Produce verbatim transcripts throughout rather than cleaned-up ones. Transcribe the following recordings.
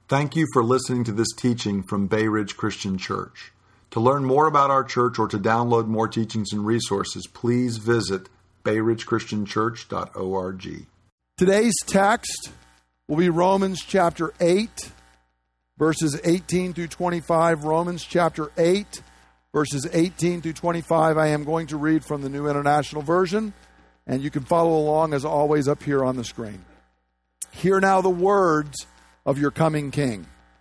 Thank you for listening to this teaching from Bay Ridge Christian Church. To learn more about our church or to download more teachings and resources, please visit bay ridge christian church dot org. Today's text will be Romans chapter eight, verses eighteen through twenty-five. Romans chapter eight, verses eighteen through twenty-five. I am going to read from the New International Version, and you can follow along as always up here on the screen. Hear now the words of your coming King.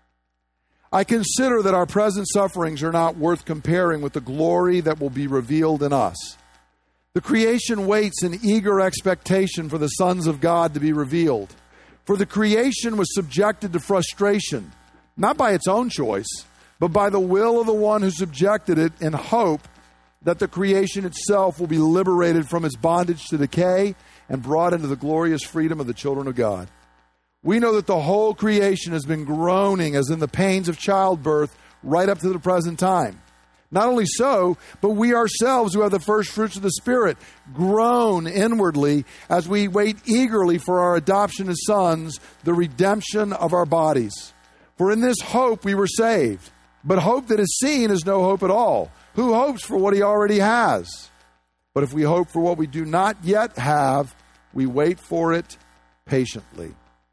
I consider that our present sufferings are not worth comparing with the glory that will be revealed in us. The creation waits in eager expectation for the sons of God to be revealed. For the creation was subjected to frustration, not by its own choice, but by the will of the one who subjected it, in hope that the creation itself will be liberated from its bondage to decay and brought into the glorious freedom of the children of God. We know that the whole creation has been groaning as in the pains of childbirth right up to the present time. Not only so, but we ourselves who have the first fruits of the Spirit groan inwardly as we wait eagerly for our adoption as sons, the redemption of our bodies. For in this hope we were saved. But hope that is seen is no hope at all. Who hopes for what he already has? But if we hope for what we do not yet have, we wait for it patiently.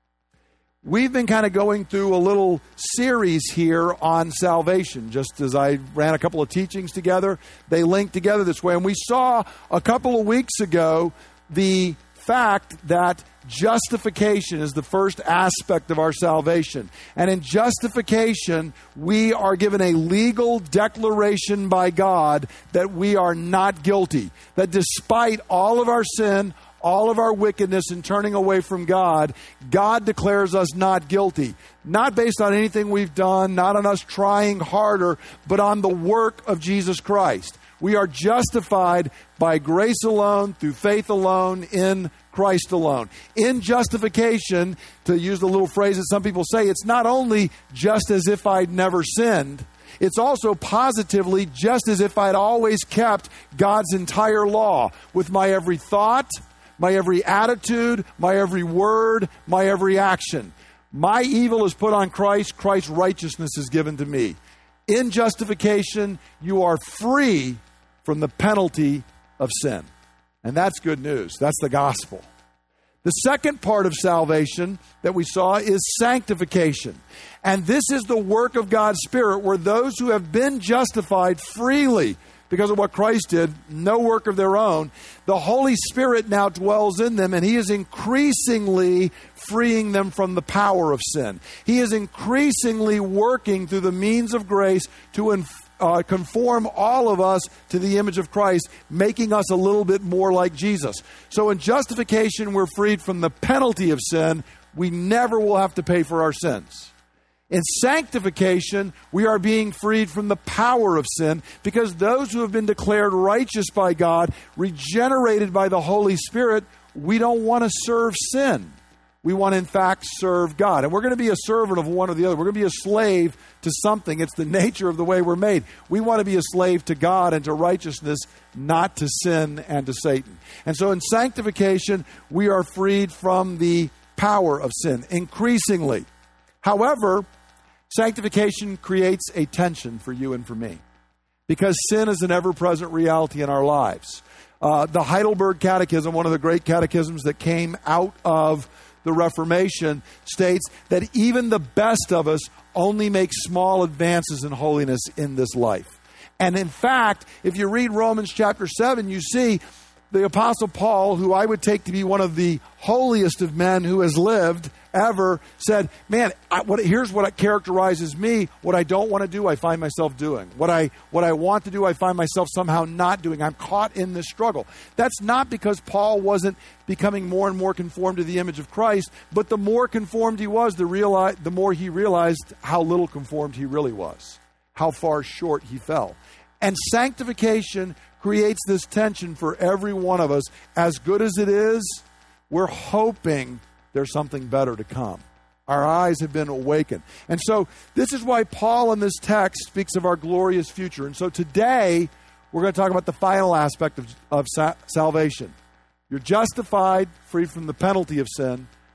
We've been kind of going through a little series here on salvation. Just as I ran a couple of teachings together, they link together this way. And we saw a couple of weeks ago the fact that justification is the first aspect of our salvation. And in justification, we are given a legal declaration by God that we are not guilty. That despite all of our sin, all of our wickedness and turning away from God, God declares us not guilty. Not based on anything we've done, not on us trying harder, but on the work of Jesus Christ. We are justified by grace alone, through faith alone, in Christ alone. In justification, to use the little phrase that some people say, it's not only just as if I'd never sinned, it's also positively just as if I'd always kept God's entire law with my every thought, my every attitude, my every word, my every action. My evil is put on Christ. Christ's righteousness is given to me. In justification, you are free from the penalty of sin. And that's good news. That's the gospel. The second part of salvation that we saw is sanctification. And this is the work of God's Spirit, where those who have been justified freely because of what Christ did, no work of their own, the Holy Spirit now dwells in them, and He is increasingly freeing them from the power of sin. He is increasingly working through the means of grace to inf- uh, conform all of us to the image of Christ, making us a little bit more like Jesus. So in justification, we're freed from the penalty of sin. We never will have to pay for our sins. In sanctification, we are being freed from the power of sin, because those who have been declared righteous by God, regenerated by the Holy Spirit, we don't want to serve sin. We want to, in fact, serve God. And we're going to be a servant of one or the other. We're going to be a slave to something. It's the nature of the way we're made. We want to be a slave to God and to righteousness, not to sin and to Satan. And so in sanctification, we are freed from the power of sin, increasingly. However, sanctification creates a tension for you and for me, because sin is an ever-present reality in our lives. Uh, the Heidelberg Catechism, one of the great catechisms that came out of the Reformation, states that even the best of us only make small advances in holiness in this life. And in fact, if you read Romans chapter seven, you see the Apostle Paul, who I would take to be one of the holiest of men who has lived ever, said, man, I, what, here's what characterizes me. What I don't want to do, I find myself doing. What I what I want to do, I find myself somehow not doing. I'm caught in this struggle. That's not because Paul wasn't becoming more and more conformed to the image of Christ, but the more conformed he was, the, reali- the more he realized how little conformed he really was, how far short he fell. And sanctification creates this tension for every one of us. As good as it is, we're hoping there's something better to come. Our eyes have been awakened. And so this is why Paul in this text speaks of our glorious future. And so today, we're going to talk about the final aspect of, of sa- salvation. You're justified, free from the penalty of sin.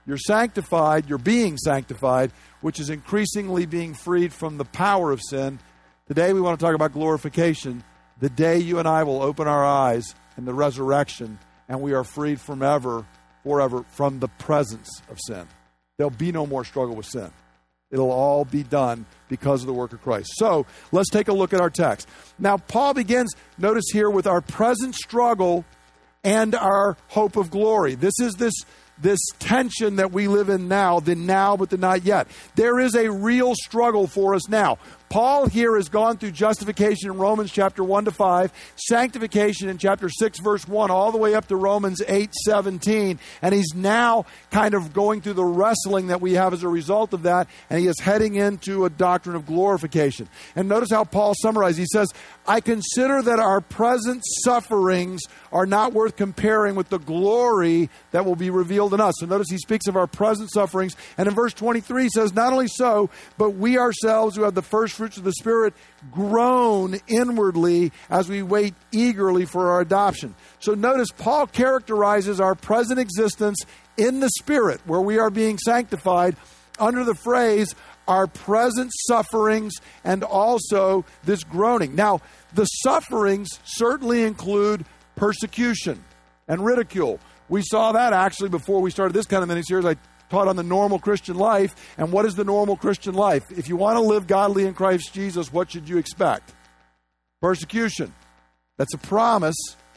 You're sanctified, you're being sanctified, which is increasingly being freed from the power of sin. Today we want to talk about glorification, the day you and I will open our eyes in the resurrection, and we are freed from ever, forever from the presence of sin. There'll be no more struggle with sin. It'll all be done because of the work of Christ. So let's take a look at our text. Now, Paul begins, notice here, with our present struggle and our hope of glory. This is this, this tension that we live in now, the now but the not yet. There is a real struggle for us now. Paul here has gone through justification in Romans chapter one to five, sanctification in chapter six, verse one, all the way up to Romans eight seventeen. And he's now kind of going through the wrestling that we have as a result of that. And he is heading into a doctrine of glorification. And notice how Paul summarizes. He says, I consider that our present sufferings are not worth comparing with the glory that will be revealed in us. So notice he speaks of our present sufferings. And in verse twenty-three, he says, not only so, but we ourselves who have the first fruits of the Spirit groan inwardly as we wait eagerly for our adoption. So notice Paul characterizes our present existence in the Spirit, where we are being sanctified, under the phrase, our present sufferings and also this groaning. Now, the sufferings certainly include persecution and ridicule. We saw that actually before we started this kind of mini-series. I taught on the normal Christian life. And what is the normal Christian life? If you want to live godly in Christ Jesus, what should you expect? Persecution. That's a promise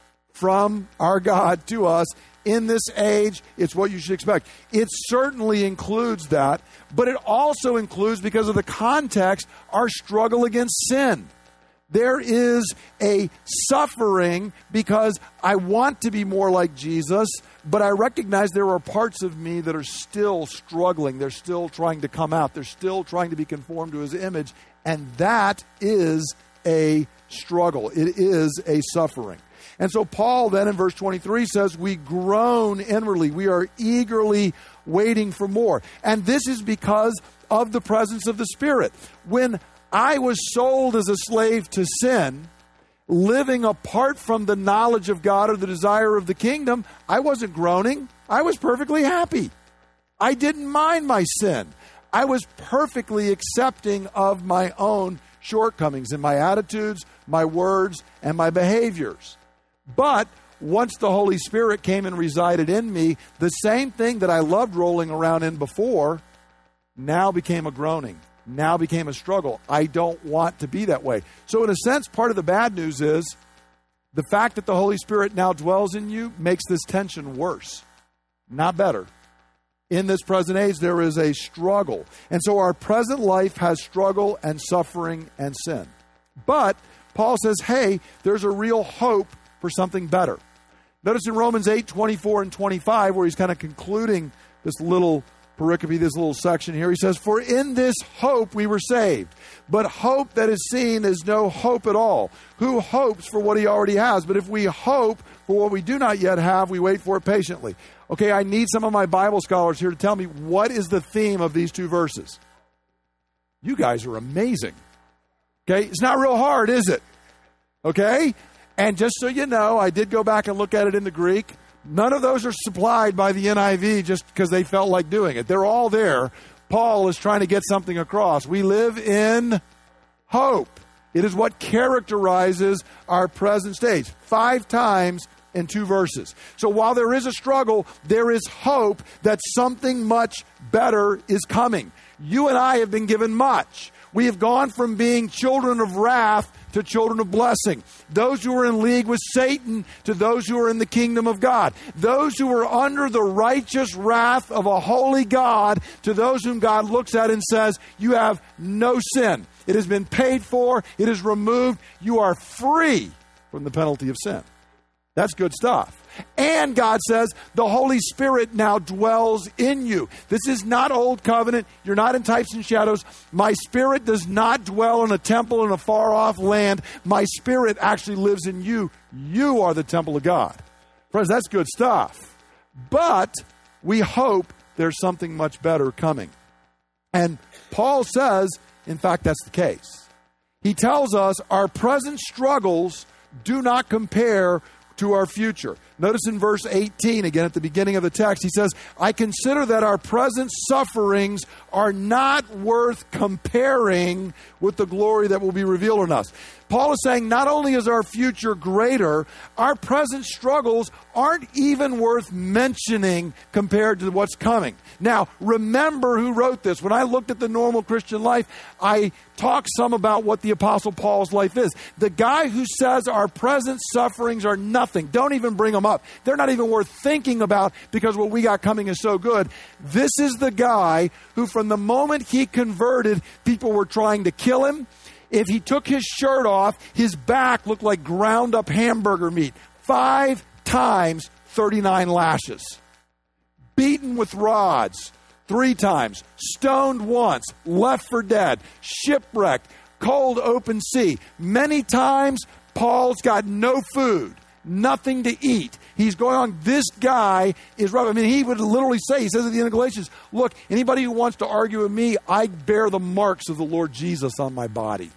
from our God to us. In this age, it's what you should expect. It certainly includes that, but it also includes, because of the context, our struggle against sin. There is a suffering because I want to be more like Jesus, but I recognize there are parts of me that are still struggling. They're still trying to come out. They're still trying to be conformed to His image. And that is a struggle. It is a suffering. And so Paul then in verse twenty-three says, we groan inwardly. We are eagerly waiting for more. And this is because of the presence of the Spirit. When I was sold as a slave to sin, living apart from the knowledge of God or the desire of the kingdom, I wasn't groaning. I was perfectly happy. I didn't mind my sin. I was perfectly accepting of my own shortcomings in my attitudes, my words, and my behaviors. But once the Holy Spirit came and resided in me, the same thing that I loved rolling around in before now became a groaning. Now became a struggle. I don't want to be that way. So in a sense, part of the bad news is the fact that the Holy Spirit now dwells in you makes this tension worse, not better. In this present age, there is a struggle. And so our present life has struggle and suffering and sin. But Paul says, hey, there's a real hope for something better. Notice in Romans eight, twenty-four and twenty-five, where he's kind of concluding this little pericope, this little section here, he says, for in this hope we were saved. But hope that is seen is no hope at all. Who hopes for what he already has? But if we hope for what we do not yet have, we wait for it patiently. Okay, I need some of my Bible scholars here to tell me, what is the theme of these two verses? You guys are amazing. Okay, it's not real hard, is it? Okay, and just so you know, I did go back and look at it in the Greek. None of those are supplied by the N I V just because they felt like doing it. They're all there. Paul is trying to get something across. We live in hope. It is what characterizes our present stage. Five times in two verses. So while there is a struggle, there is hope that something much better is coming. You and I have been given much. We have gone from being children of wrath to children of blessing. Those who are in league with Satan to those who are in the kingdom of God. Those who are under the righteous wrath of a holy God to those whom God looks at and says, you have no sin. It has been paid for. It is removed. You are free from the penalty of sin. That's good stuff. And God says the Holy Spirit now dwells in you. This is not old covenant. You're not in types and shadows. My Spirit does not dwell in a temple in a far-off land. My Spirit actually lives in you. You are the temple of God. Friends, that's good stuff. But we hope there's something much better coming. And Paul says, in fact, that's the case. He tells us our present struggles do not compare to our future. Notice in verse eighteen, again at the beginning of the text, he says, I consider that our present sufferings are not worth comparing with the glory that will be revealed in us. Paul is saying not only is our future greater, our present struggles aren't even worth mentioning compared to what's coming. Now, remember who wrote this. When I looked at the normal Christian life, I talked some about what the Apostle Paul's life is. The guy who says our present sufferings are nothing, don't even bring them up. They're not even worth thinking about because what we got coming is so good. This is the guy who from the moment he converted, people were trying to kill him. If he took his shirt off, his back looked like ground up hamburger meat. Five times thirty-nine lashes. Beaten with rods three times. Stoned once. Left for dead. Shipwrecked. Cold open sea. Many times Paul's got no food. Nothing to eat. He's going on. This guy is rough. I mean, he would literally say, he says at the end of Galatians, look, anybody who wants to argue with me, I bear the marks of the Lord Jesus on my body.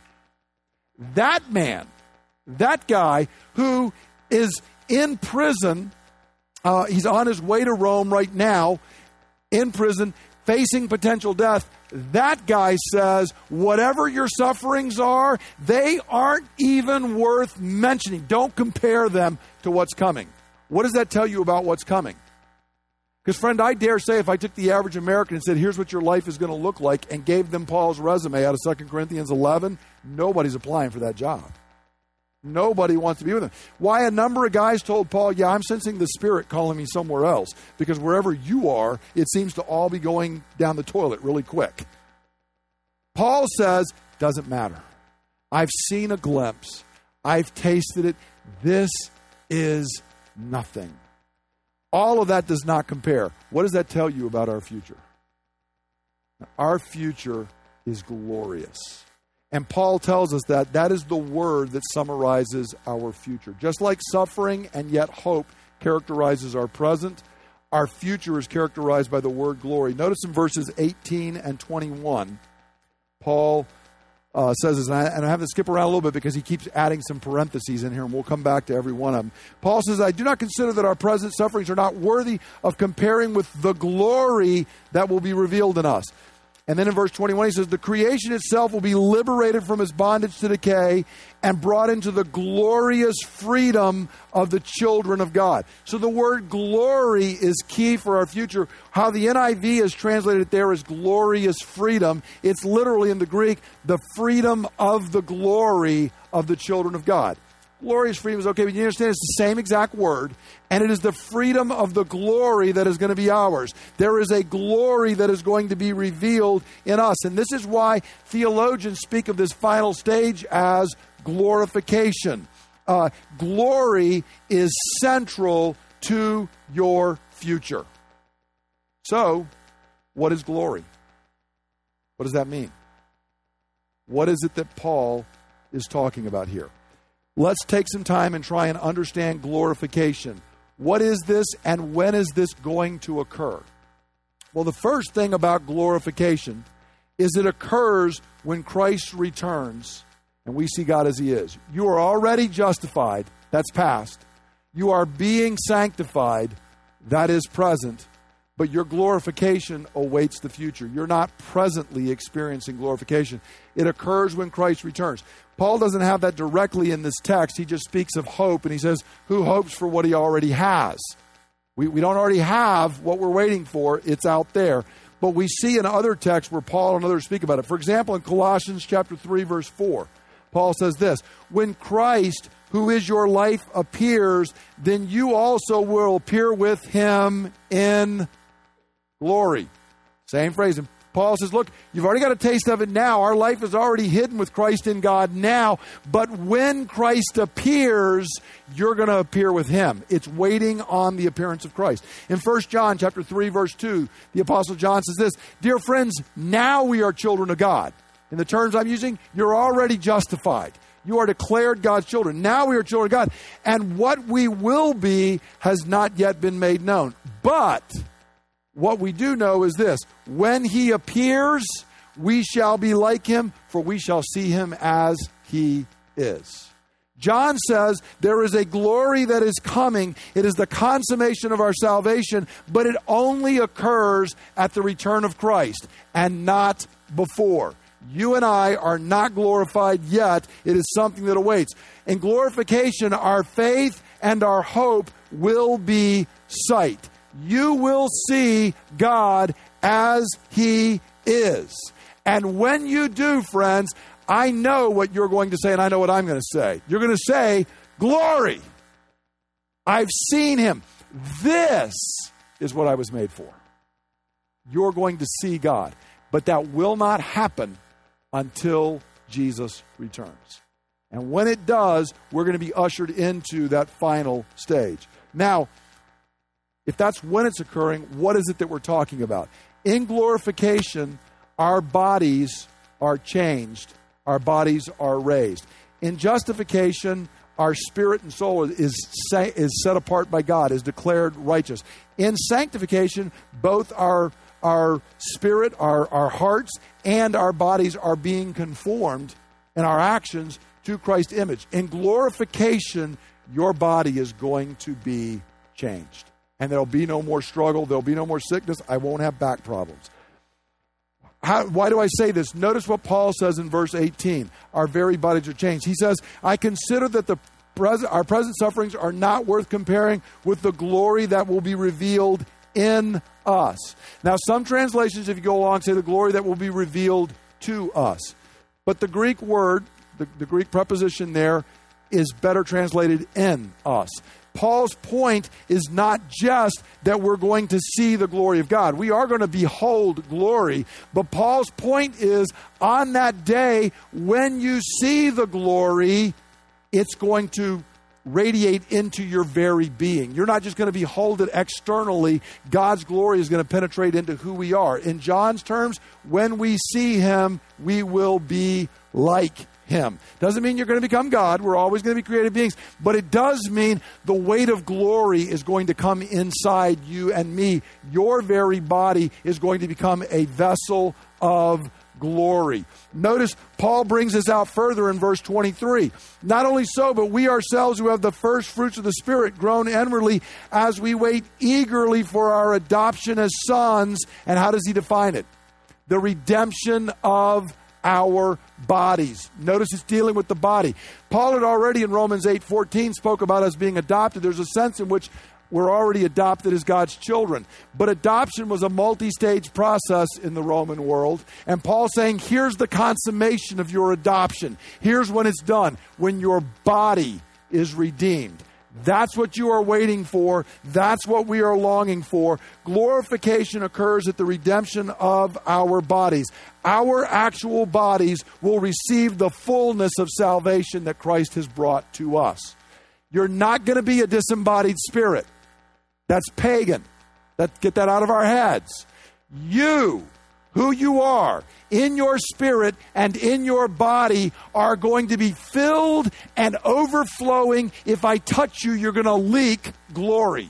That man, that guy who is in prison, uh, he's on his way to Rome right now, in prison, facing potential death. That guy says, whatever your sufferings are, they aren't even worth mentioning. Don't compare them to what's coming. What does that tell you about what's coming? Because, friend, I dare say if I took the average American and said, here's what your life is going to look like, and gave them Paul's resume out of Second Corinthians eleven, nobody's applying for that job. Nobody wants to be with him. Why a number of guys told Paul, yeah, I'm sensing the Spirit calling me somewhere else, because wherever you are, it seems to all be going down the toilet really quick. Paul says, doesn't matter. I've seen a glimpse. I've tasted it. This is nothing. All of that does not compare. What does that tell you about our future? Our future is glorious. And Paul tells us that that is the word that summarizes our future. Just like suffering and yet hope characterizes our present, our future is characterized by the word glory. Notice in verses eighteen and twenty-one, Paul uh, says this, and I, and I have to skip around a little bit because he keeps adding some parentheses in here, and we'll come back to every one of them. Paul says, I do not consider that our present sufferings are not worthy of comparing with the glory that will be revealed in us. And then in verse twenty-one, he says, the creation itself will be liberated from its bondage to decay and brought into the glorious freedom of the children of God. So the word glory is key for our future. How the N I V is translated there is glorious freedom. It's literally in the Greek, the freedom of the glory of the children of God. Glorious freedom is okay, but you understand it's the same exact word, and it is the freedom of the glory that is going to be ours. There is a glory that is going to be revealed in us, and this is why theologians speak of this final stage as glorification. Uh, glory is central to your future. So, what is glory? What does that mean? What is it that Paul is talking about here? Let's take some time and try and understand glorification. What is this and when is this going to occur? Well, the first thing about glorification is it occurs when Christ returns and we see God as He is. You are already justified. That's past. You are being sanctified. That is present. But your glorification awaits the future. You're not presently experiencing glorification. It occurs when Christ returns. Paul doesn't have that directly in this text. He just speaks of hope, and he says, who hopes for what he already has? We, we don't already have what we're waiting for. It's out there. But we see in other texts where Paul and others speak about it. For example, in Colossians chapter three, verse four, Paul says this, when Christ, who is your life, appears, then you also will appear with Him in glory. Same phrase. And Paul says, look, you've already got a taste of it now. Our life is already hidden with Christ in God now. But when Christ appears, you're going to appear with Him. It's waiting on the appearance of Christ. In First John chapter three, verse two, the Apostle John says this, dear friends, now we are children of God. In the terms I'm using, you're already justified. You are declared God's children. Now we are children of God. And what we will be has not yet been made known. But what we do know is this, when He appears, we shall be like Him, for we shall see Him as He is. John says there is a glory that is coming. It is the consummation of our salvation, but it only occurs at the return of Christ and not before. You and I are not glorified yet. It is something that awaits. In glorification, our faith and our hope will be sight. You will see God as He is. And when you do, friends, I know what you're going to say, and I know what I'm going to say. You're going to say, glory. I've seen Him. This is what I was made for. You're going to see God. But that will not happen until Jesus returns. And when it does, we're going to be ushered into that final stage. Now, if that's when it's occurring, what is it that we're talking about? In glorification, our bodies are changed. Our bodies are raised. In justification, our spirit and soul is, is set apart by God, is declared righteous. In sanctification, both our, our spirit, our, our hearts, and our bodies are being conformed in our actions to Christ's image. In glorification, your body is going to be changed. And there'll be no more struggle. There'll be no more sickness. I won't have back problems. How, why do I say this? Notice what Paul says in verse eighteen. Our very bodies are changed. He says, I consider that the present, our present sufferings are not worth comparing with the glory that will be revealed in us. Now, some translations, if you go along, say the glory that will be revealed to us. But the Greek word, the, the Greek preposition there, is better translated in us. Paul's point is not just that we're going to see the glory of God. We are going to behold glory. But Paul's point is, on that day, when you see the glory, it's going to radiate into your very being. You're not just going to behold it externally. God's glory is going to penetrate into who we are. In John's terms, when we see Him, we will be like Him. Doesn't mean you're going to become God. We're always going to be created beings. But it does mean the weight of glory is going to come inside you and me. Your very body is going to become a vessel of glory. Notice Paul brings this out further in verse twenty-three. Not only so, but we ourselves who have the first fruits of the Spirit groan inwardly as we wait eagerly for our adoption as sons. And how does he define it? The redemption of our bodies. Notice it's dealing with the body. Paul had already in Romans eight fourteen spoke about us being adopted. There's a sense in which we're already adopted as God's children. But adoption was a multi-stage process in the Roman world. And Paul's saying, here's the consummation of your adoption. Here's when it's done. When your body is redeemed. That's what you are waiting for. That's what we are longing for. Glorification occurs at the redemption of our bodies. Our actual bodies will receive the fullness of salvation that Christ has brought to us. You're not going to be a disembodied spirit. That's pagan. Let's get that out of our heads. You, who you are, in your spirit and in your body are going to be filled and overflowing. If I touch you, you're going to leak glory.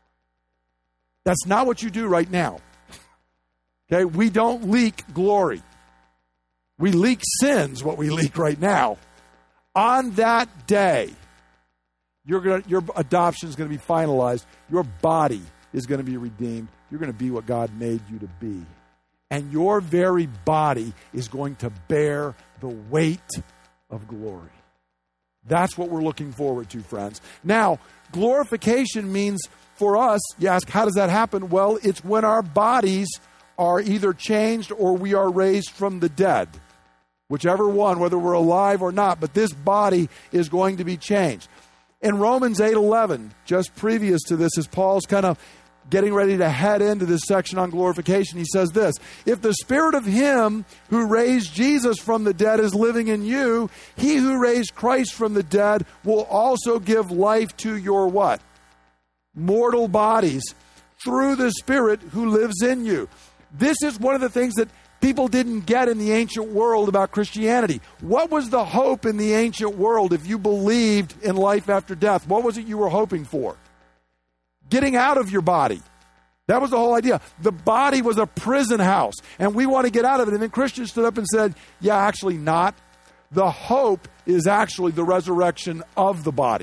That's not what you do right now. Okay, we don't leak glory. We leak sins, what we leak right now. On that day, you're gonna, your adoption is going to be finalized. Your body is going to be redeemed. You're going to be what God made you to be. And your very body is going to bear the weight of glory. That's what we're looking forward to, friends. Now, glorification means for us, you ask, how does that happen? Well, it's when our bodies are either changed or we are raised from the dead. Whichever one, whether we're alive or not, but this body is going to be changed. In Romans eight eleven, just previous to this, as Paul's kind of getting ready to head into this section on glorification, he says this, if the spirit of him who raised Jesus from the dead is living in you, he who raised Christ from the dead will also give life to your what? Mortal bodies through the Spirit who lives in you. This is one of the things that people didn't get in the ancient world about Christianity. What was the hope in the ancient world if you believed in life after death? What was it you were hoping for? Getting out of your body. That was the whole idea. The body was a prison house, and we want to get out of it. And then Christians stood up and said, yeah, actually not. The hope is actually the resurrection of the body.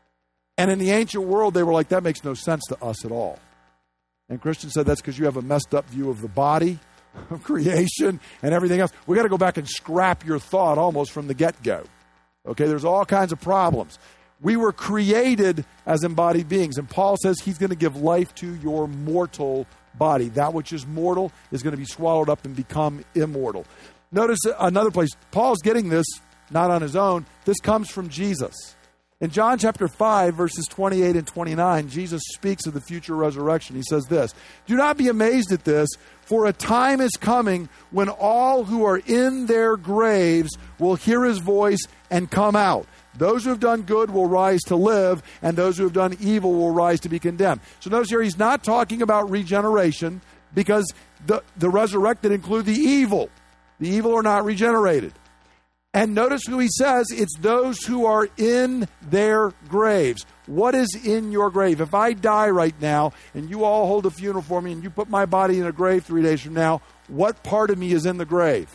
And in the ancient world, they were like, that makes no sense to us at all. And Christians said that's because you have a messed up view of the body, of creation, and everything else. We got to go back and scrap your thought almost from the get-go. Okay, there's all kinds of problems. We were created as embodied beings, and Paul says he's going to give life to your mortal body. That which is mortal is going to be swallowed up and become immortal. Notice another place. Paul's getting this not on his own. This comes from Jesus. In John chapter five, verses twenty-eight and twenty-nine, Jesus speaks of the future resurrection. He says this, "Do not be amazed at this, for a time is coming when all who are in their graves will hear his voice and come out. Those who have done good will rise to live, and those who have done evil will rise to be condemned." So notice here, he's not talking about regeneration, because the, the resurrected include the evil. The evil are not regenerated. And notice who he says, it's those who are in their graves. What is in your grave? If I die right now, and you all hold a funeral for me, and you put my body in a grave three days from now, what part of me is in the grave?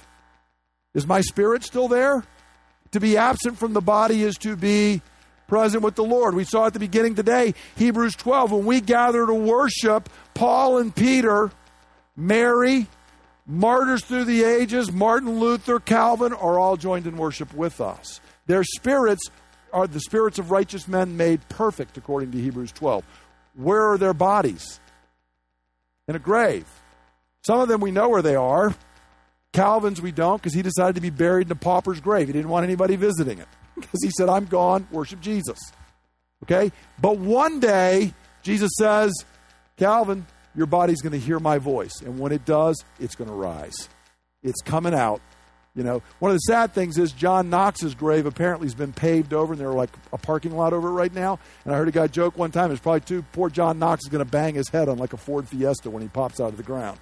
Is my spirit still there? To be absent from the body is to be present with the Lord. We saw at the beginning today, Hebrews twelve, when we gather to worship, Paul and Peter, Mary, martyrs through the ages, Martin Luther, Calvin, are all joined in worship with us. Their spirits are the spirits of righteous men made perfect, according to Hebrews twelve. Where are their bodies? In a grave. Some of them we know where they are. Calvin's we don't, because he decided to be buried in a pauper's grave. He didn't want anybody visiting it, because he said, I'm gone, worship Jesus. Okay? But one day, Jesus says, Calvin, your body's going to hear my voice. And when it does, it's going to rise. It's coming out. You know, one of the sad things is John Knox's grave apparently has been paved over, and there's like a parking lot over it right now. And I heard a guy joke one time, there's probably two, poor John Knox is going to bang his head on like a Ford Fiesta when he pops out of the ground.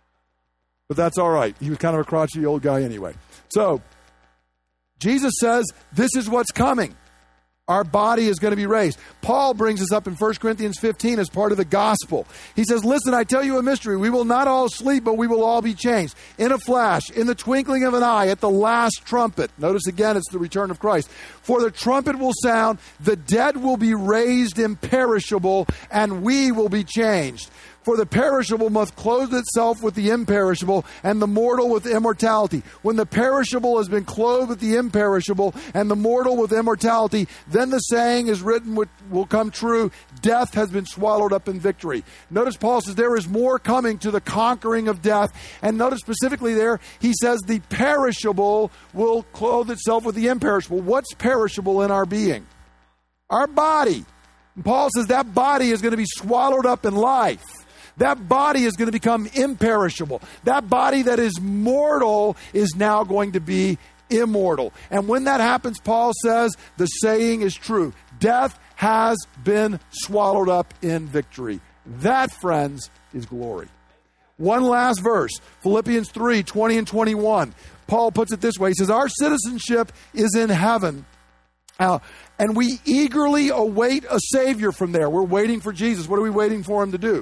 But that's all right. He was kind of a crotchety old guy anyway. So, Jesus says, this is what's coming. Our body is going to be raised. Paul brings us up in First Corinthians fifteen as part of the gospel. He says, listen, I tell you a mystery. We will not all sleep, but we will all be changed. In a flash, in the twinkling of an eye, at the last trumpet. Notice again, it's the return of Christ. For the trumpet will sound, the dead will be raised imperishable, and we will be changed. For the perishable must clothe itself with the imperishable, and the mortal with immortality. When the perishable has been clothed with the imperishable, and the mortal with immortality, then the saying is written which will come true, death has been swallowed up in victory. Notice Paul says there is more coming to the conquering of death. And notice specifically there, he says the perishable will clothe itself with the imperishable. What's perishable in our being? Our body. And Paul says that body is going to be swallowed up in life. That body is going to become imperishable. That body that is mortal is now going to be immortal. And when that happens, Paul says, the saying is true. Death has been swallowed up in victory. That, friends, is glory. One last verse, Philippians three, twenty and twenty-one. Paul puts it this way. He says, our citizenship is in heaven. Uh, and we eagerly await a Savior from there. We're waiting for Jesus. What are we waiting for him to do?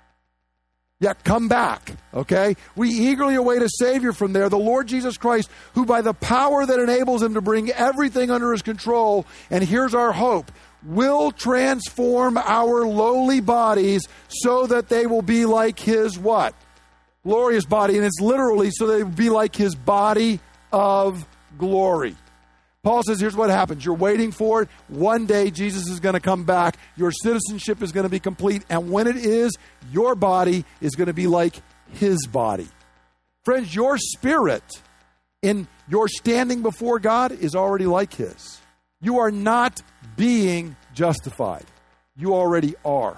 Yeah, come back, okay? We eagerly await a Savior from there, the Lord Jesus Christ, who by the power that enables him to bring everything under his control, and here's our hope, will transform our lowly bodies so that they will be like his what? Glorious body. And it's literally so they will be like his body of glory. Paul says, here's what happens. You're waiting for it. One day, Jesus is going to come back. Your citizenship is going to be complete. And when it is, your body is going to be like his body. Friends, your spirit in your standing before God is already like his. You are not being justified. You already are.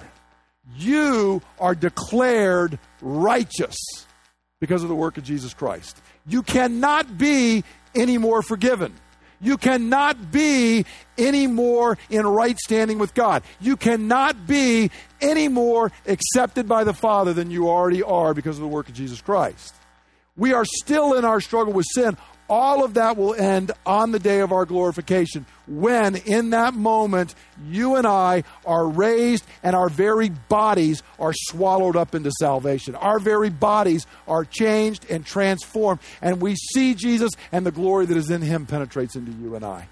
You are declared righteous because of the work of Jesus Christ. You cannot be any more forgiven. You cannot be any more in right standing with God. You cannot be any more accepted by the Father than you already are because of the work of Jesus Christ. We are still in our struggle with sin. all of that will end on the day of our glorification, when in that moment you and I are raised and our very bodies are swallowed up into salvation. Our very bodies are changed and transformed, and we see Jesus, and the glory that is in him penetrates into you and I.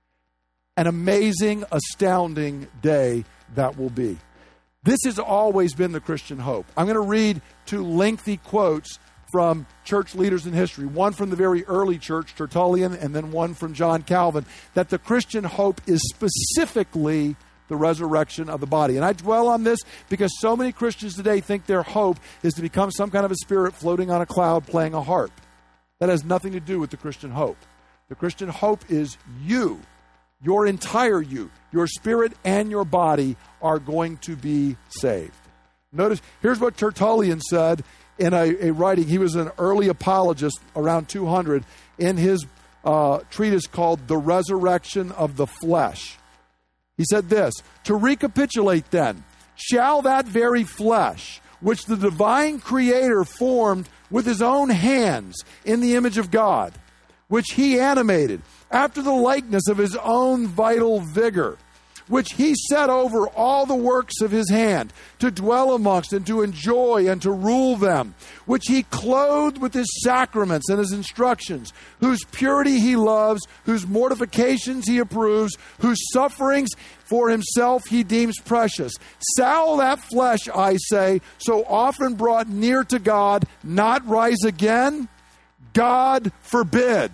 An amazing, astounding day that will be. This has always been the Christian hope. I'm going to read two lengthy quotes from church leaders in history, one from the very early church, Tertullian, and then one from John Calvin, that the Christian hope is specifically the resurrection of the body. And I dwell on this because so many Christians today think their hope is to become some kind of a spirit floating on a cloud playing a harp. That has nothing to do with the Christian hope. The Christian hope is you, your entire you, your spirit and your body are going to be saved. Notice, here's what Tertullian said in a, a writing. He was an early apologist around two hundred in his uh, treatise called The Resurrection of the Flesh. He said this, "To recapitulate then, shall that very flesh, which the divine Creator formed with his own hands in the image of God, which he animated after the likeness of his own vital vigor, which he set over all the works of his hand, to dwell amongst and to enjoy and to rule them, which he clothed with his sacraments and his instructions, whose purity he loves, whose mortifications he approves, whose sufferings for himself he deems precious. Shall that flesh, I say, so often brought near to God, not rise again? God forbid.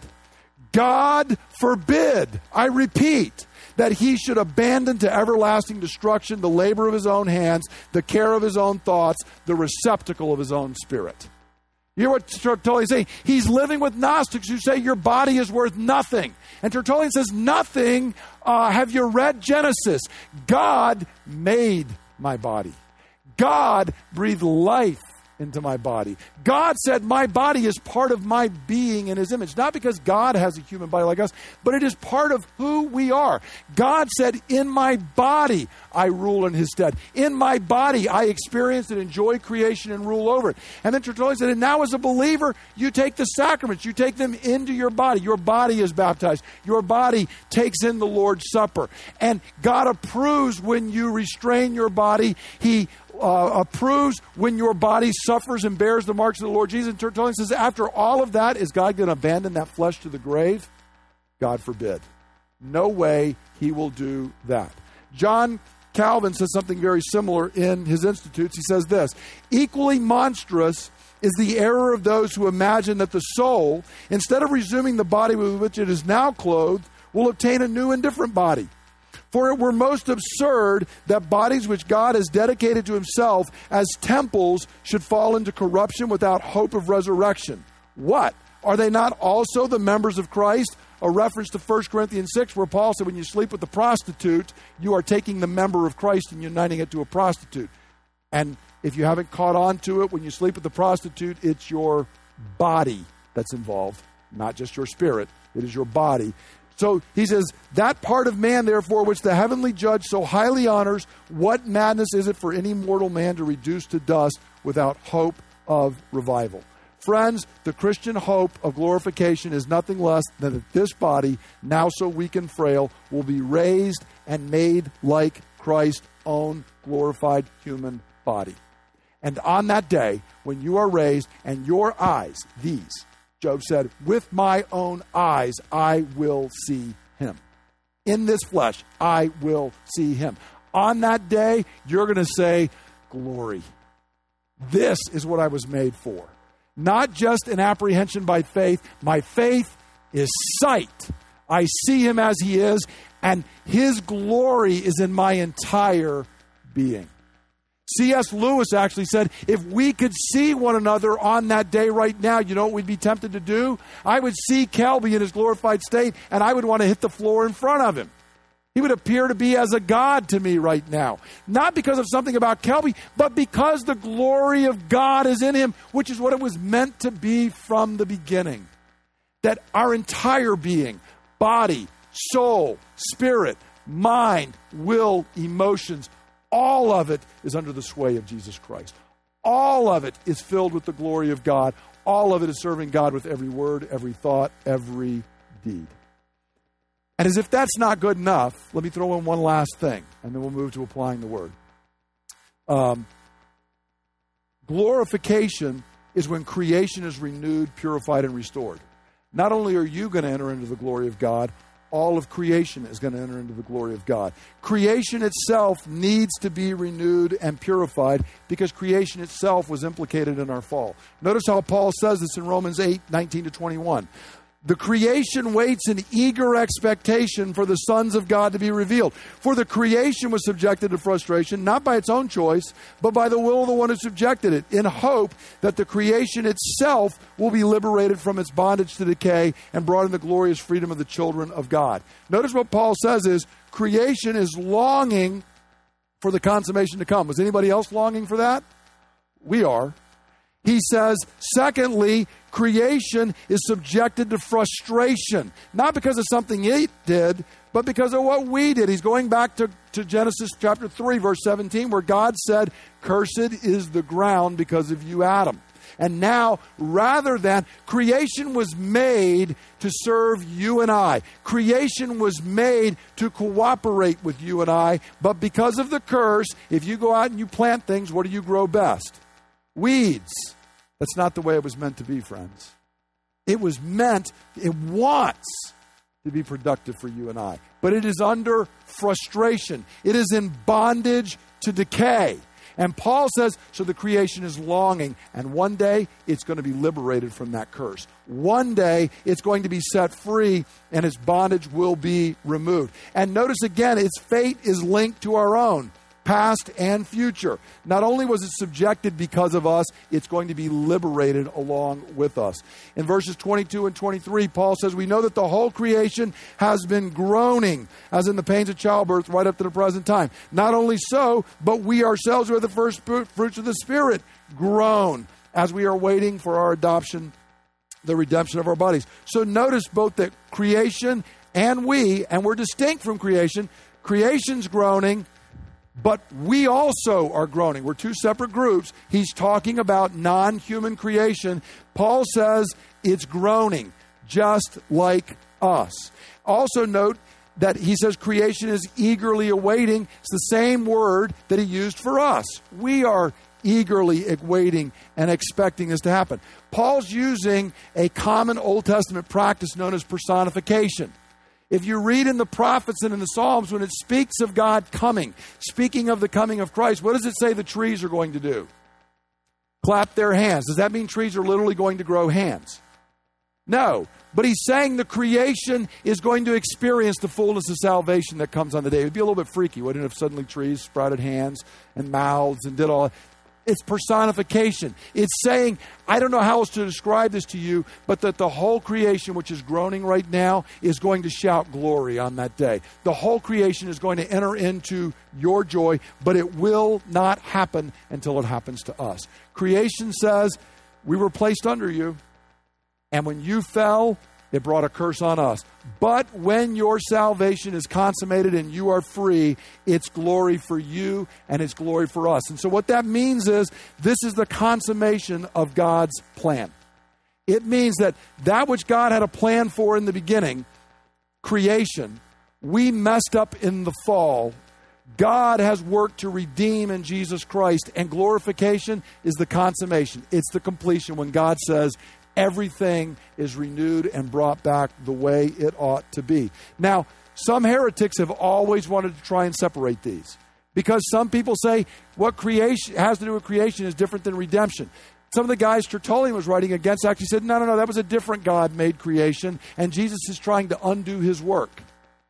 God forbid. I repeat, that he should abandon to everlasting destruction the labor of his own hands, the care of his own thoughts, the receptacle of his own spirit." You hear what Tertullian is saying? He's living with Gnostics who say your body is worth nothing. And Tertullian says, nothing. Uh, have you read Genesis? God made my body. God breathed life into my body. God said my body is part of my being in his image. Not because God has a human body like us, but it is part of who we are. God said, in my body I rule in his stead. In my body I experience and enjoy creation and rule over it. And then Tertullian said, and now as a believer, you take the sacraments, you take them into your body. Your body is baptized. Your body takes in the Lord's Supper. And God approves when you restrain your body. He Uh, approves when your body suffers and bears the marks of the Lord Jesus. And Tertullian says, after all of that, is God going to abandon that flesh to the grave? God forbid. No way he will do that. John Calvin says something very similar in his Institutes. He says this, equally monstrous is the error of those who imagine that the soul, instead of resuming the body with which it is now clothed, will obtain a new and different body. For it were most absurd that bodies which God has dedicated to himself as temples should fall into corruption without hope of resurrection. What? Are they not also the members of Christ? A reference to First Corinthians six, where Paul said when you sleep with a prostitute, you are taking the member of Christ and uniting it to a prostitute. And if you haven't caught on to it, when you sleep with a prostitute, it's your body that's involved, not just your spirit. It is your body. So he says, that part of man, therefore, which the heavenly judge so highly honors, what madness is it for any mortal man to reduce to dust without hope of revival? Friends, the Christian hope of glorification is nothing less than that this body, now so weak and frail, will be raised and made like Christ's own glorified human body. And on that day, when you are raised and your eyes, these, Job said, with my own eyes, I will see him. In this flesh, I will see him. On that day, you're going to say, glory. This is what I was made for. Not just an apprehension by faith. My faith is sight. I see him as he is, and his glory is in my entire being. C S Lewis actually said, if we could see one another on that day right now, you know what we'd be tempted to do? I would see Kelby in his glorified state, and I would want to hit the floor in front of him. He would appear to be as a god to me right now. Not because of something about Kelby, but because the glory of God is in him, which is what it was meant to be from the beginning. That our entire being, body, soul, spirit, mind, will, emotions, all of it is under the sway of Jesus Christ. All of it is filled with the glory of God. all of it is serving God with every word, every thought, every deed. And as if that's not good enough, let me throw in one last thing, and then we'll move to applying the word. Um, glorification is when creation is renewed, purified, and restored. Not only are you going to enter into the glory of God, all of creation is going to enter into the glory of God. Creation itself needs to be renewed and purified because creation itself was implicated in our fall. Notice how Paul says this in Romans eight, nineteen to twenty-one. The creation waits in eager expectation for the sons of God to be revealed. For the creation was subjected to frustration, not by its own choice, but by the will of the one who subjected it, in hope that the creation itself will be liberated from its bondage to decay and brought in the glorious freedom of the children of God. Notice what Paul says is, creation is longing for the consummation to come. Was anybody else longing for that? We are. He says, secondly, creation is subjected to frustration, not because of something it did, but because of what we did. He's going back to, to Genesis chapter three, verse seventeen, where God said, cursed is the ground because of you, Adam. And now, rather than, creation was made to serve you and I. Creation was made to cooperate with you and I. But because of the curse, if you go out and you plant things, what do you grow best? Weeds. That's not the way it was meant to be, friends. It was meant, it wants to be productive for you and I. But it is under frustration. It is in bondage to decay. And Paul says, so the creation is longing, and one day it's going to be liberated from that curse. One day it's going to be set free, and its bondage will be removed. And notice again, its fate is linked to our own, past and future. Not only was it subjected because of us, it's going to be liberated along with us. In verses twenty-two and twenty-three, Paul says, we know that the whole creation has been groaning, as in the pains of childbirth, right up to the present time. Not only so, but we ourselves who are the first fruits of the Spirit groan as we are waiting for our adoption, the redemption of our bodies. So notice both that creation and we, and we're distinct from creation, creation's groaning, but we also are groaning. We're two separate groups. He's talking about non-human creation. Paul says it's groaning, just like us. Also note that he says creation is eagerly awaiting. It's the same word that he used for us. We are eagerly awaiting and expecting this to happen. Paul's using a common Old Testament practice known as personification. If you read in the prophets and in the Psalms, when it speaks of God coming, speaking of the coming of Christ, what does it say the trees are going to do? Clap their hands. Does that mean trees are literally going to grow hands? No. But he's saying the creation is going to experience the fullness of salvation that comes on the day. It would be a little bit freaky, wouldn't it, if suddenly trees sprouted hands and mouths and did all that? It's personification. It's saying, I don't know how else to describe this to you, but that the whole creation, which is groaning right now, is going to shout glory on that day. The whole creation is going to enter into your joy, but it will not happen until it happens to us. Creation says, we were placed under you, and when you fell, it brought a curse on us. But when your salvation is consummated and you are free, it's glory for you and it's glory for us. And so what that means is this is the consummation of God's plan. It means that that which God had a plan for in the beginning, creation, we messed up in the fall. God has worked to redeem in Jesus Christ, and glorification is the consummation. It's the completion when God says, everything is renewed and brought back the way it ought to be. Now, some heretics have always wanted to try and separate these because some people say what creation has to do with creation is different than redemption. Some of the guys Tertullian was writing against actually said, no, no, no, that was a different God made creation, and Jesus is trying to undo his work.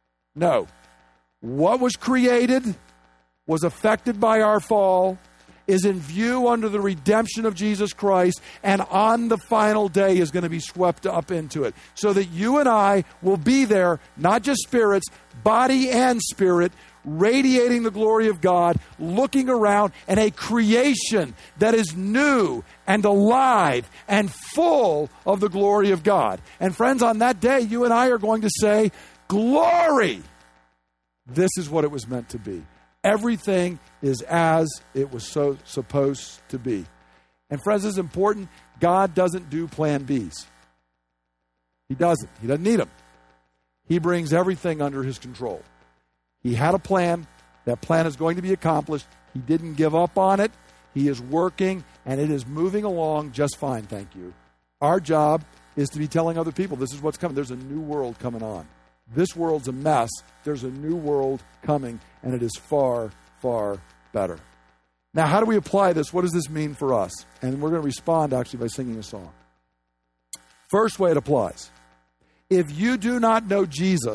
No. What was created was affected by our fall, is in view under the redemption of Jesus Christ, and on the final day is going to be swept up into it. So that you and I will be there, not just spirits, body and spirit, radiating the glory of God, looking around, and a creation that is new and alive and full of the glory of God. And friends, on that day, you and I are going to say, glory! This is what it was meant to be. Everything is as it was so supposed to be. And friends, this is important. God doesn't do plan Bs. He doesn't. He doesn't need them. He brings everything under his control. He had a plan. That plan is going to be accomplished. He didn't give up on it. He is working, and it is moving along just fine, thank you. Our job is to be telling other people, this is what's coming. There's a new world coming on. This world's a mess. There's a new world coming, and it is far, far better. Now, how do we apply this? What does this mean for us? And we're going to respond, actually, by singing a song. First way it applies. If you do not know Jesus,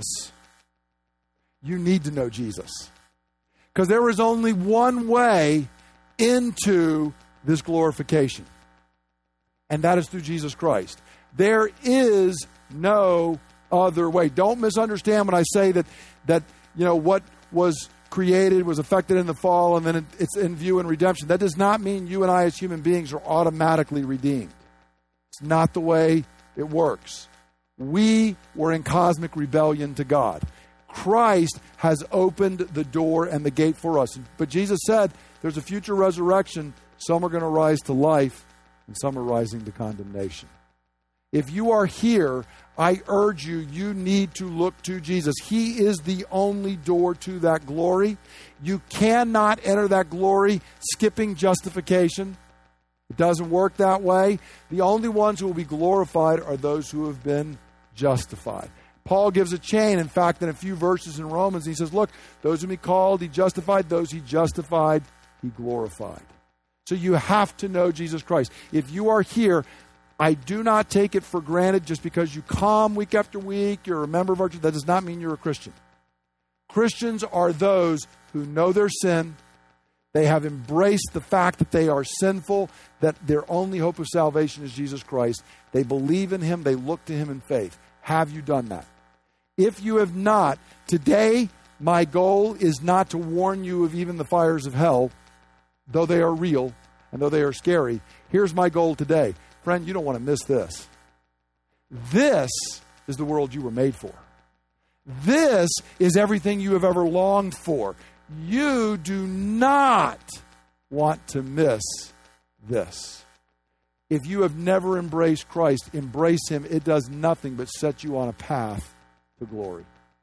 you need to know Jesus. Because there is only one way into this glorification. And that is through Jesus Christ. There is no other way. Don't misunderstand when I say that, that you know, what was created was affected in the fall and then it, it's in view in redemption. That does not mean you and I as human beings are automatically redeemed. It's not the way it works. We were in cosmic rebellion to God. Christ has opened the door and the gate for us. But Jesus said there's a future resurrection. Some are going to rise to life and some are rising to condemnation. If you are here, I urge you, you need to look to Jesus. He is the only door to that glory. You cannot enter that glory skipping justification. It doesn't work that way. The only ones who will be glorified are those who have been justified. Paul gives a chain, in fact, in a few verses in Romans. He says, look, those whom he called, he justified. Those he justified, he glorified. So you have to know Jesus Christ. If you are here, I do not take it for granted just because you come week after week, you're a member of our church. That does not mean you're a Christian. Christians are those who know their sin. They have embraced the fact that they are sinful, that their only hope of salvation is Jesus Christ. They believe in him. They look to him in faith. Have you done that? If you have not, today my goal is not to warn you of even the fires of hell, though they are real and though they are scary. Here's my goal today. Friend, you don't want to miss this. This is the world you were made for. This is everything you have ever longed for. You do not want to miss this. If you have never embraced Christ, embrace him. It does nothing but set you on a path to glory.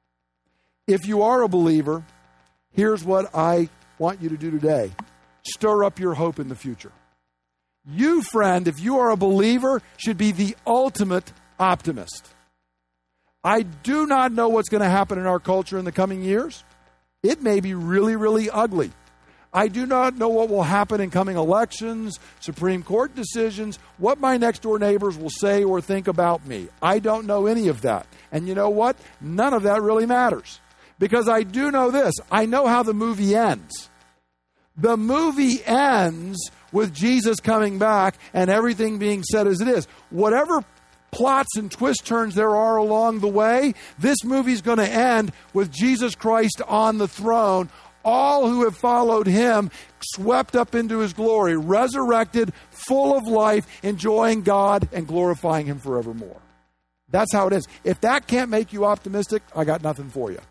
If you are a believer, here's what I want you to do today. Stir up your hope in the future. You, friend, if you are a believer, should be the ultimate optimist. I do not know what's going to happen in our culture in the coming years. It may be really, really ugly. I do not know what will happen in coming elections, Supreme Court decisions, what my next door neighbors will say or think about me. I don't know any of that. And you know what? None of that really matters. Because I do know this. I know how the movie ends. The movie ends with Jesus coming back and everything being said as it is. Whatever plots and twist turns there are along the way, this movie's going to end with Jesus Christ on the throne. All who have followed him swept up into his glory, resurrected, full of life, enjoying God and glorifying him forevermore. That's how it is. If that can't make you optimistic, I got nothing for you.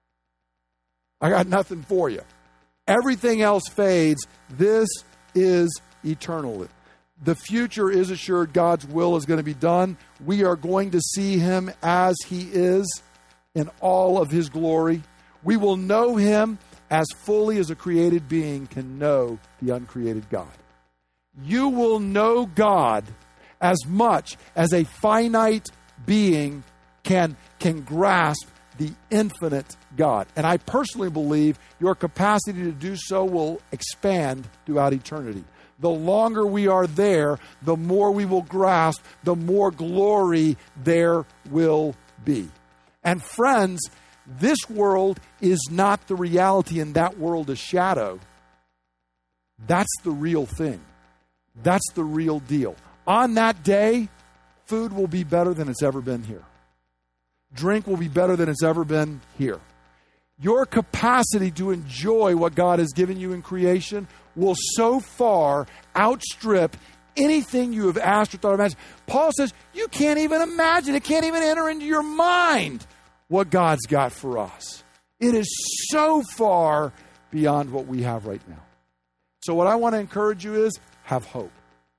I got nothing for you. Everything else fades. This is eternal. The future is assured. God's will is going to be done. We are going to see him as he is in all of his glory. We will know him as fully as a created being can know the uncreated God. You will know God as much as a finite being can, can grasp the infinite God. And I personally believe your capacity to do so will expand throughout eternity. The longer we are there, the more we will grasp, the more glory there will be. And friends, this world is not the reality, and that world is shadow. That's the real thing. That's the real deal. On that day, food will be better than it's ever been here. Drink will be better than it's ever been here. Your capacity to enjoy what God has given you in creation will so far outstrip anything you have asked or thought of. Imagine. Paul says you can't even imagine. It can't even enter into your mind what God's got for us. It is so far beyond what we have right now. So what I want to encourage you is have hope.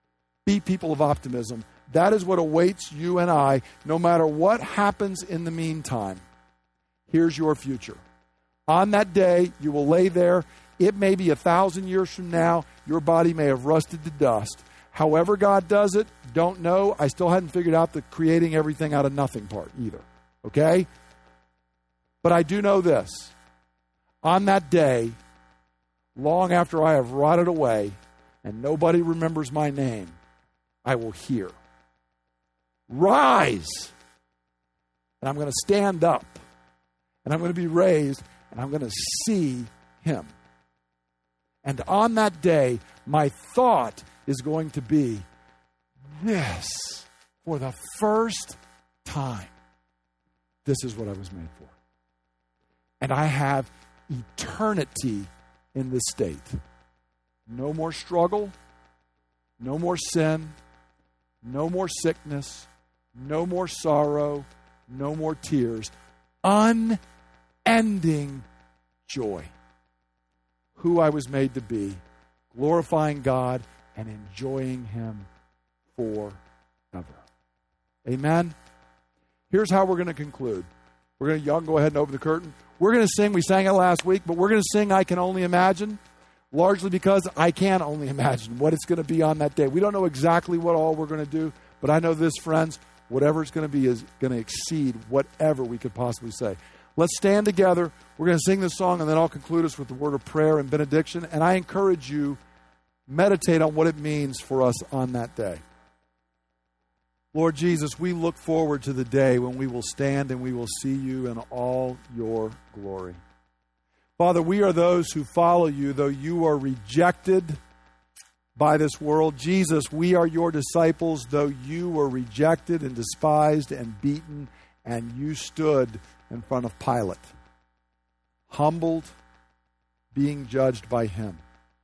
Be people of optimism. That is what awaits you and I, no matter what happens in the meantime. Here's your future. On that day, you will lay there. It may be a thousand years from now. Your body may have rusted to dust. However God does it, don't know. I still hadn't figured out the creating everything out of nothing part either. Okay? But I do know this. On that day, long after I have rotted away and nobody remembers my name, I will hear, "Rise!" And I'm going to stand up. And I'm going to be raised. And I'm going to see him. And on that day, my thought is going to be, this, for the first time, this is what I was made for. And I have eternity in this state. No more struggle, no more sin, no more sickness, no more sorrow, no more tears. Unending joy. Who I was made to be, glorifying God and enjoying him forever. Amen? Here's how we're going to conclude. We're going to, y'all can go ahead and open the curtain. We're going to sing, we sang it last week, but we're going to sing I Can Only Imagine, largely because I can only imagine what it's going to be on that day. We don't know exactly what all we're going to do, but I know this, friends, whatever it's going to be is going to exceed whatever we could possibly say. Let's stand together. We're going to sing this song, and then I'll conclude us with the word of prayer and benediction. And I encourage you, meditate on what it means for us on that day. Lord Jesus, we look forward to the day when we will stand and we will see you in all your glory. Father, we are those who follow you, though you are rejected by this world. Jesus, we are your disciples, though you were rejected and despised and beaten, and you stood in front of Pilate, humbled, being judged by him.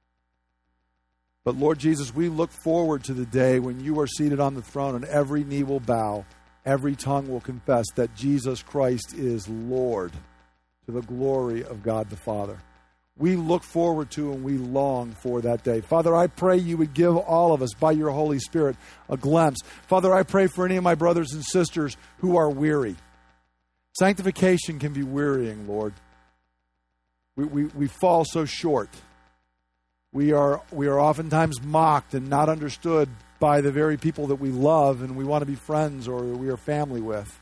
But Lord Jesus, we look forward to the day when you are seated on the throne and every knee will bow, every tongue will confess that Jesus Christ is Lord, to the glory of God the Father. We look forward to and we long for that day. Father, I pray you would give all of us, by your Holy Spirit, a glimpse. Father, I pray for any of my brothers and sisters who are weary. Sanctification can be wearying, Lord. We, we, we fall so short. We are, we are oftentimes mocked and not understood by the very people that we love and we want to be friends or we are family with.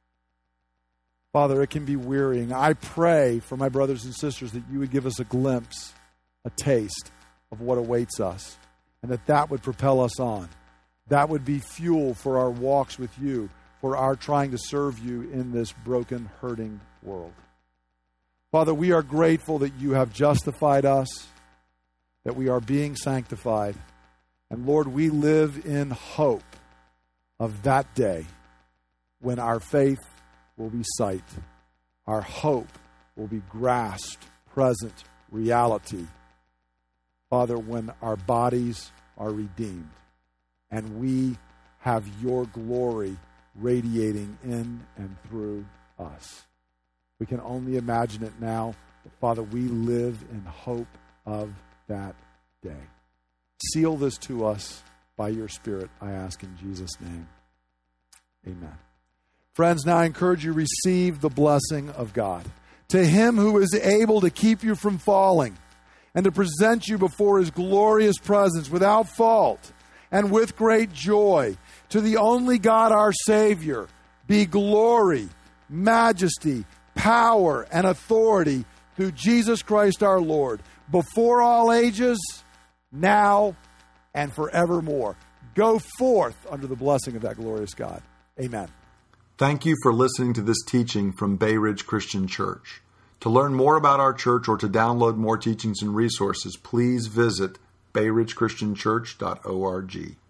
Father, it can be wearying. I pray for my brothers and sisters that you would give us a glimpse, a taste of what awaits us, and that that would propel us on. That would be fuel for our walks with you, for our trying to serve you in this broken, hurting world. Father, we are grateful that you have justified us, that we are being sanctified. And Lord, we live in hope of that day when our faith will be sight. Our hope will be grasped, present reality. Father, when our bodies are redeemed and we have your glory radiating in and through us. We can only imagine it now, but Father, we live in hope of that day. Seal this to us by your Spirit, I ask in Jesus' name. Amen. Friends, now I encourage you to receive the blessing of God. To him who is able to keep you from falling and to present you before his glorious presence without fault and with great joy, to the only God our Savior, be glory, majesty, power, and authority through Jesus Christ our Lord, before all ages, now, and forevermore. Go forth under the blessing of that glorious God. Amen. Thank you for listening to this teaching from Bay Ridge Christian Church. To learn more about our church or to download more teachings and resources, please visit bay ridge christian church dot org.